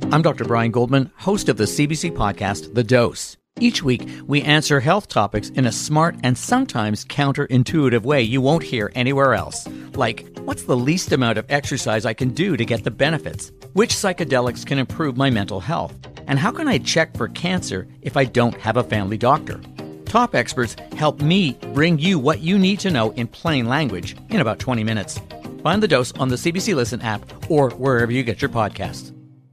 I'm Dr. Brian Goldman, host of the CBC podcast, The Dose. Each week, we answer health topics in a smart and sometimes counterintuitive way you won't hear anywhere else. Like, what's the least amount of exercise I can do to get the benefits? Which psychedelics can improve my mental health? And how can I check for cancer if I don't have a family doctor? Top experts help me bring you what you need to know in plain language in about 20 minutes. Find The Dose on the CBC Listen app or wherever you get your podcasts.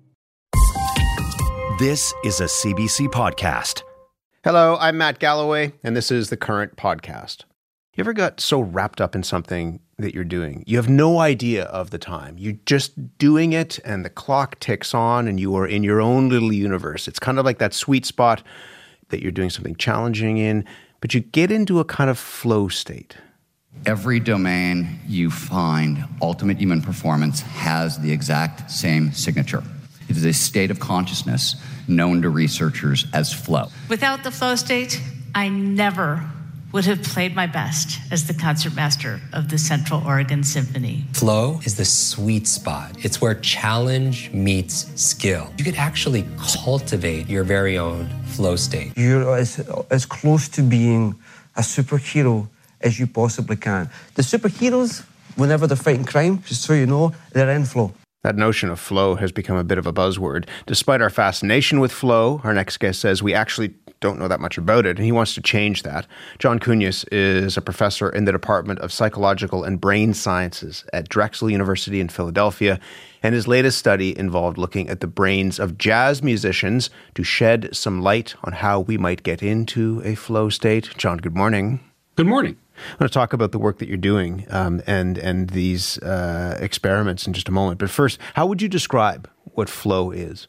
This is a CBC podcast. Hello, I'm Matt Galloway, and this is The Current Podcast. You ever got so wrapped up in something that you're doing, you have no idea of the time. You're just doing it, and the clock ticks on, and you are in your own little universe. It's kind of like that sweet spot that you're doing something challenging in, but you get into a kind of flow state. Every domain you find ultimate human performance has the exact same signature. It is a state of consciousness known to researchers as flow. Without the flow state, I never would have played my best as the concertmaster of the Central Oregon Symphony. Flow is the sweet spot. It's where challenge meets skill. You could actually cultivate your very own flow state. You're as close to being a superhero as you possibly can. The superheroes, whenever they're fighting crime, just so you know, they're in flow. That notion of flow has become a bit of a buzzword. Despite our fascination with flow, our next guest says we actually don't know that much about it, and he wants to change that. John Cunius is a professor in the Department of Psychological and Brain Sciences at Drexel University in Philadelphia, and his latest study involved looking at the brains of jazz musicians to shed some light on how we might get into a flow state. John, good morning. Good morning. I want to talk about the work that you're doing and these experiments in just a moment. But first, how would you describe what flow is?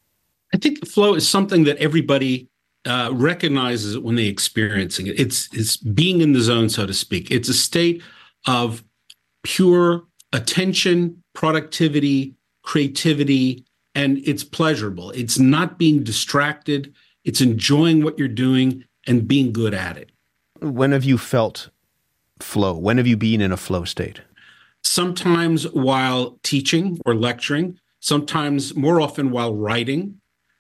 I think flow is something that everybody recognizes when they're experiencing it. It's being in the zone, so to speak. It's a state of pure attention, productivity, creativity, and it's pleasurable. It's not being distracted. It's enjoying what you're doing and being good at it. When have you felt flow? When have you been in a flow state? Sometimes while teaching or lecturing, sometimes more often while writing,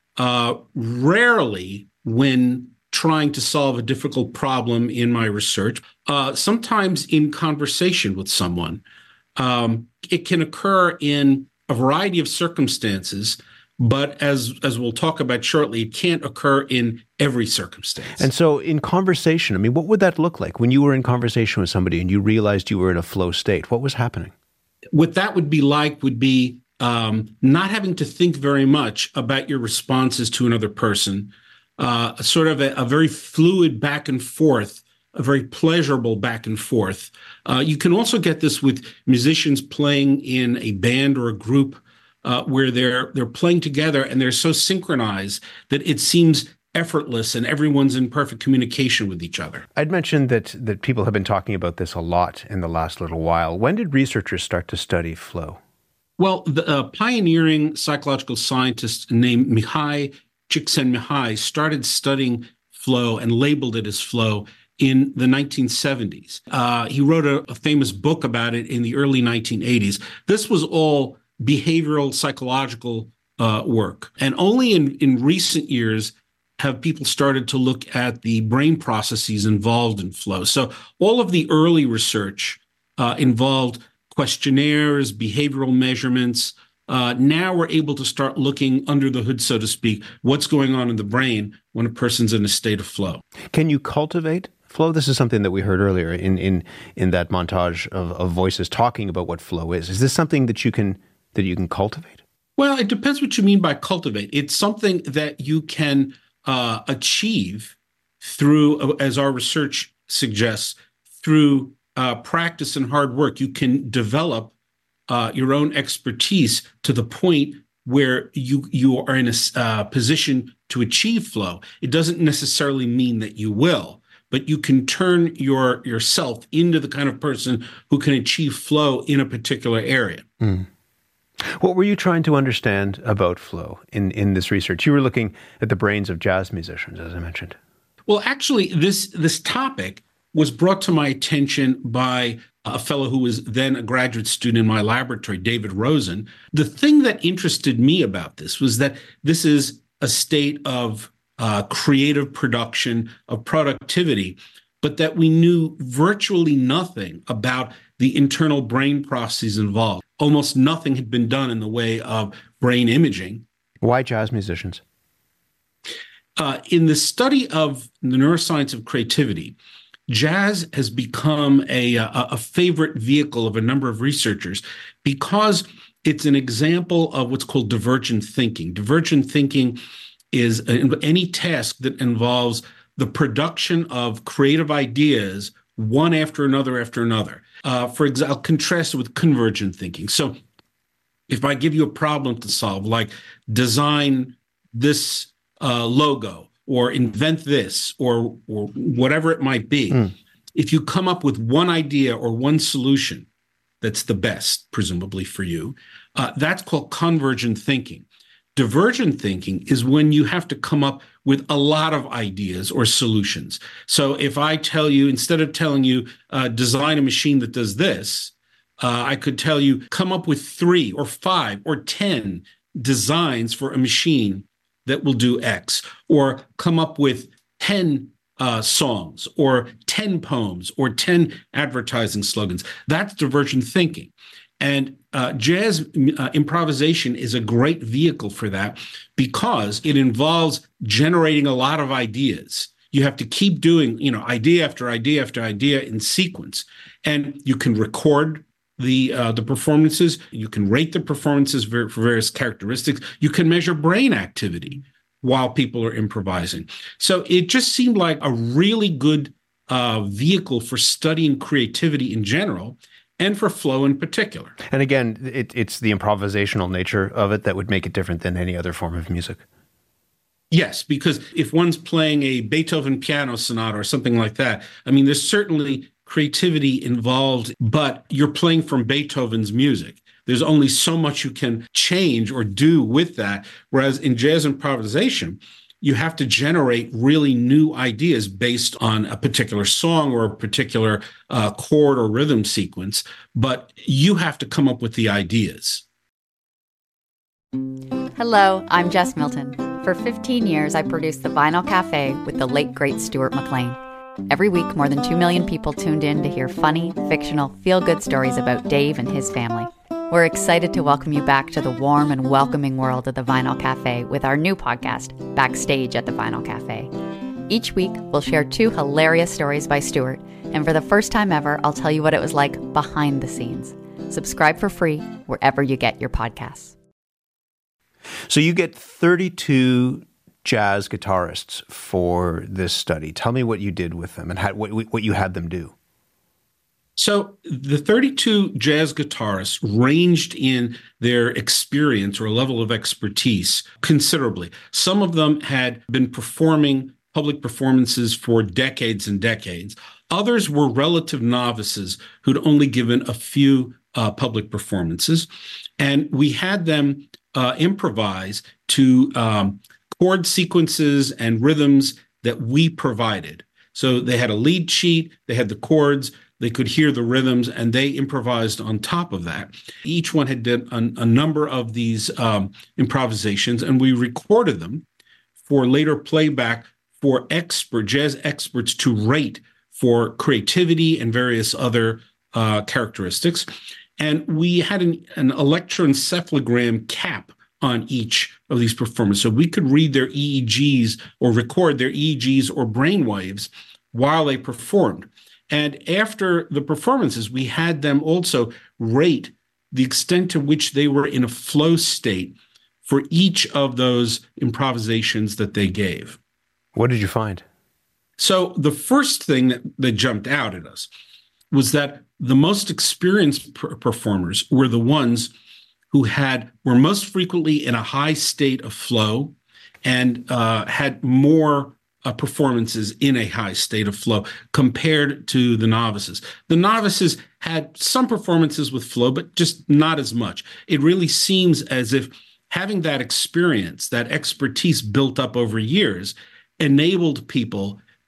rarely when trying to solve a difficult problem in my research, sometimes in conversation with someone. It can occur in a variety of circumstances, but as we'll talk about shortly, it can't occur in every circumstance. And so in conversation, I mean, what would that look like when you were in conversation with somebody and you realized you were in a flow state? What was happening? What that would be like would be not having to think very much about your responses to another person, sort of a very fluid back and forth, a very pleasurable back and forth. You can also get this with musicians playing in a band or a group where they're playing together and they're so synchronized that it seems effortless and everyone's in perfect communication with each other. I'd mentioned that people have been talking about this a lot in the last little while. When did researchers start to study flow? Well, the pioneering psychological scientist named Mihai Csikszentmihalyi started studying flow and labeled it as flow in the 1970s. He wrote a famous book about it in the early 1980s. This was all behavioral psychological work. And only in recent years have people started to look at the brain processes involved in flow. So all of the early research involved questionnaires, behavioral measurements. Now we're able to start looking under the hood, so to speak, what's going on in the brain when a person's in a state of flow. Can you cultivate flow? This is something that we heard earlier in that montage of voices talking about what flow is. Is this something that you can cultivate? Well, it depends what you mean by cultivate. It's something that you can achieve through, as our research suggests, through practice and hard work. You can develop your own expertise to the point where you are in a position to achieve flow. It doesn't necessarily mean that you will, but you can turn yourself into the kind of person who can achieve flow in a particular area. Mm. What were you trying to understand about flow in this research? You were looking at the brains of jazz musicians, as I mentioned. Well, actually, this topic was brought to my attention by a fellow who was then a graduate student in my laboratory, David Rosen. The thing that interested me about this was that this is a state of creative production, of productivity, but that we knew virtually nothing about the internal brain processes involved. Almost nothing had been done in the way of brain imaging. Why jazz musicians? In the study of the neuroscience of creativity, jazz has become a favorite vehicle of a number of researchers because it's an example of what's called divergent thinking. Divergent thinking is any task that involves the production of creative ideas one after another. For example, I'll contrast it with convergent thinking. So if I give you a problem to solve, like design this logo or invent this or whatever it might be, if you come up with one idea or one solution that's the best, presumably for you, that's called convergent thinking. Divergent thinking is when you have to come up with a lot of ideas or solutions. So if I tell you, instead of telling you, design a machine that does this, I could tell you, come up with 3 or 5 or 10 designs for a machine that will do X, or come up with 10 songs or 10 poems or 10 advertising slogans. That's divergent thinking. And jazz improvisation is a great vehicle for that because it involves generating a lot of ideas. You have to keep doing, idea after idea after idea in sequence. And you can record the performances. You can rate the performances for various characteristics. You can measure brain activity while people are improvising. So it just seemed like a really good vehicle for studying creativity in general, and for flow in particular. And again, it's the improvisational nature of it that would make it different than any other form of music. Yes, because if one's playing a Beethoven piano sonata or something like that, there's certainly creativity involved, but you're playing from Beethoven's music. There's only so much you can change or do with that. Whereas in jazz improvisation, you have to generate really new ideas based on a particular song or a particular chord or rhythm sequence, but you have to come up with the ideas. Hello, I'm Jess Milton. For 15 years, I produced The Vinyl Cafe with the late, great Stuart McLean. Every week, more than 2 million people tuned in to hear funny, fictional, feel-good stories about Dave and his family. We're excited to welcome you back to the warm and welcoming world of The Vinyl Cafe with our new podcast, Backstage at The Vinyl Cafe. Each week, we'll share 2 hilarious stories by Stuart, and for the first time ever, I'll tell you what it was like behind the scenes. Subscribe for free wherever you get your podcasts. So you get 32 jazz guitarists for this study. Tell me what you did with them and what you had them do. So the 32 jazz guitarists ranged in their experience or level of expertise considerably. Some of them had been performing public performances for decades and decades. Others were relative novices who'd only given a few public performances. And we had them improvise to chord sequences and rhythms that we provided. So they had a lead sheet, they had the chords, they could hear the rhythms, and they improvised on top of that. Each one had done a number of these improvisations, and we recorded them for later playback for jazz experts to rate for creativity and various other characteristics. And we had an electroencephalogram cap on each of these performers. So we could read their EEGs or record their EEGs or brainwaves while they performed. And after the performances, we had them also rate the extent to which they were in a flow state for each of those improvisations that they gave. What did you find? So the first thing that jumped out at us was that the most experienced performers were the ones who were most frequently in a high state of flow and had more performances in a high state of flow compared to the novices. The novices had some performances with flow, but just not as much. It really seems as if having that experience, that expertise built up over years, enabled people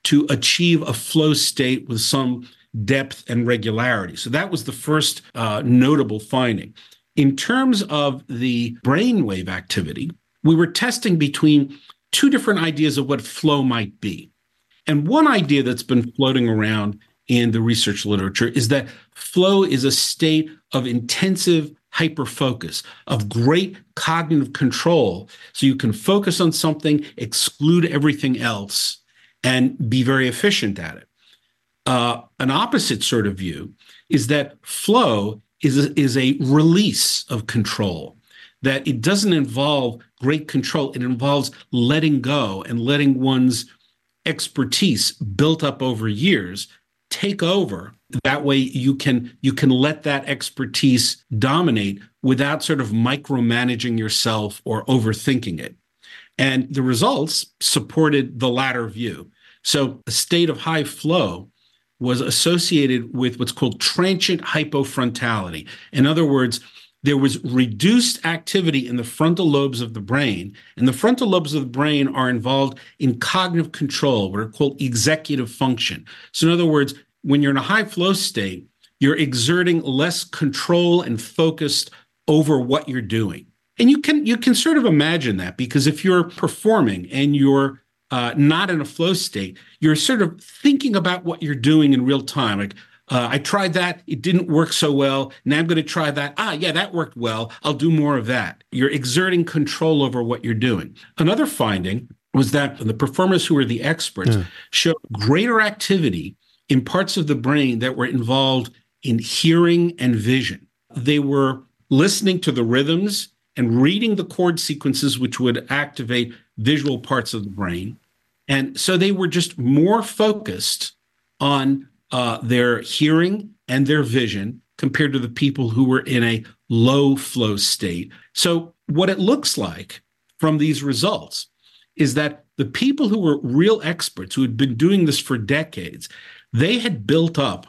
to achieve a flow state with some depth and regularity. So that was the first notable finding. In terms of the brainwave activity, we were testing between two different ideas of what flow might be. And one idea that's been floating around in the research literature is that flow is a state of intensive hyperfocus, of great cognitive control. So you can focus on something, exclude everything else, and be very efficient at it. An opposite sort of view is that flow is a release of control, that it doesn't involve great control. It involves letting go and letting one's expertise built up over years take over. That way you can let that expertise dominate without sort of micromanaging yourself or overthinking it. And the results supported the latter view. So a state of high flow was associated with what's called transient hypofrontality. In other words, there was reduced activity in the frontal lobes of the brain, and the frontal lobes of the brain are involved in cognitive control, what are called executive function. So in other words, when you're in a high flow state, you're exerting less control and focused over what you're doing. And you can sort of imagine that, because if you're performing and you're not in a flow state, you're sort of thinking about what you're doing in real time. Like, I tried that, it didn't work so well. Now I'm going to try that. Yeah, that worked well. I'll do more of that. You're exerting control over what you're doing. Another finding was that the performers who were the experts showed greater activity in parts of the brain that were involved in hearing and vision. They were listening to the rhythms and reading the chord sequences, which would activate visual parts of the brain. And so they were just more focused on their hearing and their vision compared to the people who were in a low flow state. So what it looks like from these results is that the people who were real experts, who had been doing this for decades, they had built up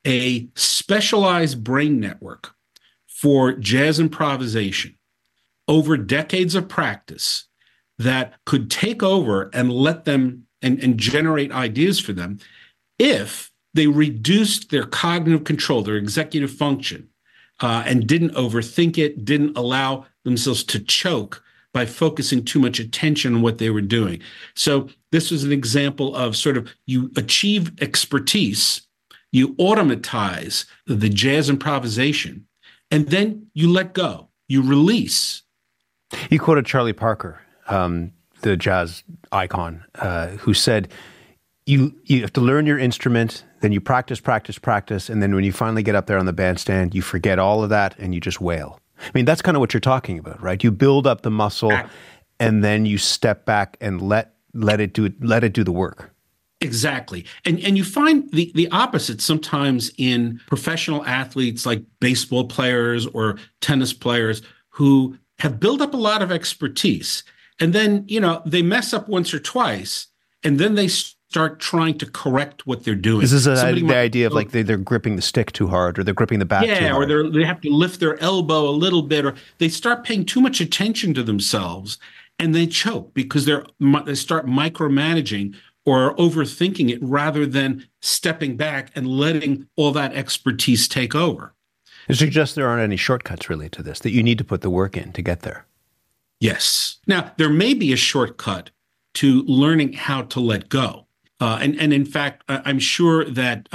a specialized brain network for jazz improvisation over decades of practice that could take over and let them and generate ideas for them if they reduced their cognitive control, their executive function, and didn't overthink it, didn't allow themselves to choke by focusing too much attention on what they were doing. So this was an example of sort of, you achieve expertise, you automatize the jazz improvisation, and then you let go, you release. You quoted Charlie Parker, the jazz icon, who said, you have to learn your instrument, then you practice, and then when you finally get up there on the bandstand, you forget all of that and you just wail. I mean, that's kind of what you're talking about, right? You build up the muscle and then you step back and let it do the work. Exactly. And you find the opposite sometimes in professional athletes like baseball players or tennis players who have built up a lot of expertise. And then, they mess up once or twice, and then they start trying to correct what they're doing. This is the idea of like they're gripping the stick too hard, or they're gripping the bat too hard. Or they have to lift their elbow a little bit, or they start paying too much attention to themselves, and they choke because they start micromanaging or overthinking it rather than stepping back and letting all that expertise take over. It suggests there aren't any shortcuts really to this, that you need to put the work in to get there. Yes. Now, there may be a shortcut to learning how to let go. And in fact, I'm sure that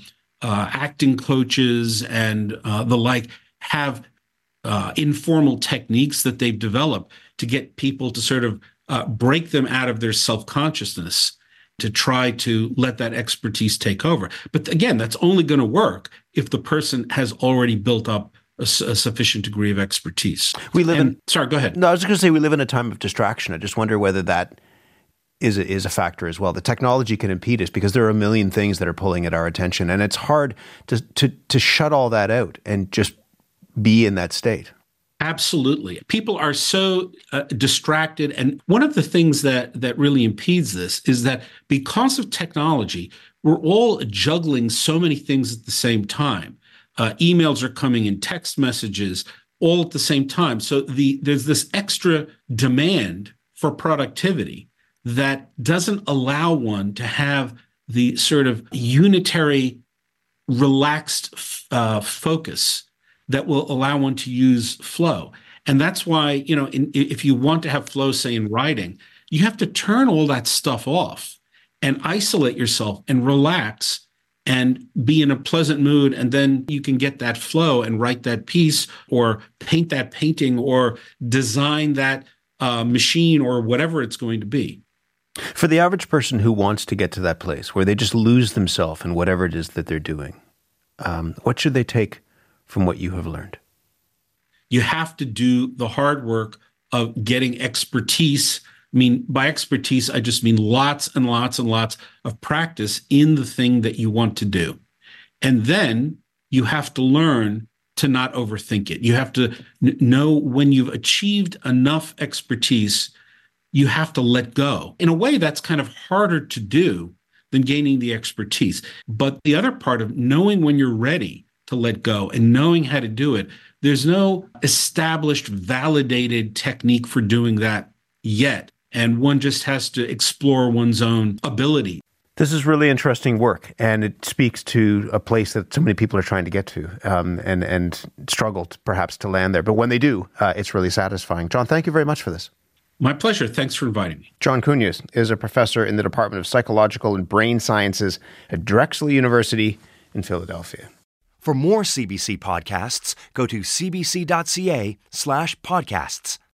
acting coaches and the like have informal techniques that they've developed to get people to sort of break them out of their self-consciousness, to try to let that expertise take over. But again, that's only going to work if the person has already built up a sufficient degree of expertise. Sorry, go ahead. No, I was just going to say we live in a time of distraction. I just wonder whether that is a factor as well. The technology can impede us because there are a million things that are pulling at our attention, and it's hard to shut all that out and just be in that state. Absolutely. People are so distracted. And one of the things that really impedes this is that because of technology, we're all juggling so many things at the same time. Emails are coming in, text messages, all at the same time. So there's this extra demand for productivity that doesn't allow one to have the sort of unitary, relaxed focus that will allow one to use flow. And that's why, if you want to have flow, say in writing, you have to turn all that stuff off and isolate yourself and relax and be in a pleasant mood. And then you can get that flow and write that piece or paint that painting or design that machine or whatever it's going to be. For the average person who wants to get to that place where they just lose themselves in whatever it is that they're doing, what should they take from what you have learned? You have to do the hard work of getting expertise. I mean, by expertise, I just mean lots and lots and lots of practice in the thing that you want to do. And then you have to learn to not overthink it. You have to know when you've achieved enough expertise, you have to let go. In a way, that's kind of harder to do than gaining the expertise. But the other part of knowing when you're ready to let go and knowing how to do it, there's no established, validated technique for doing that yet. And one just has to explore one's own ability. This is really interesting work, and it speaks to a place that so many people are trying to get to and struggle perhaps to land there. But when they do, it's really satisfying. John, thank you very much for this. My pleasure. Thanks for inviting me. John Cunius is a professor in the Department of Psychological and Brain Sciences at Drexel University in Philadelphia. For more CBC podcasts, go to cbc.ca/podcasts.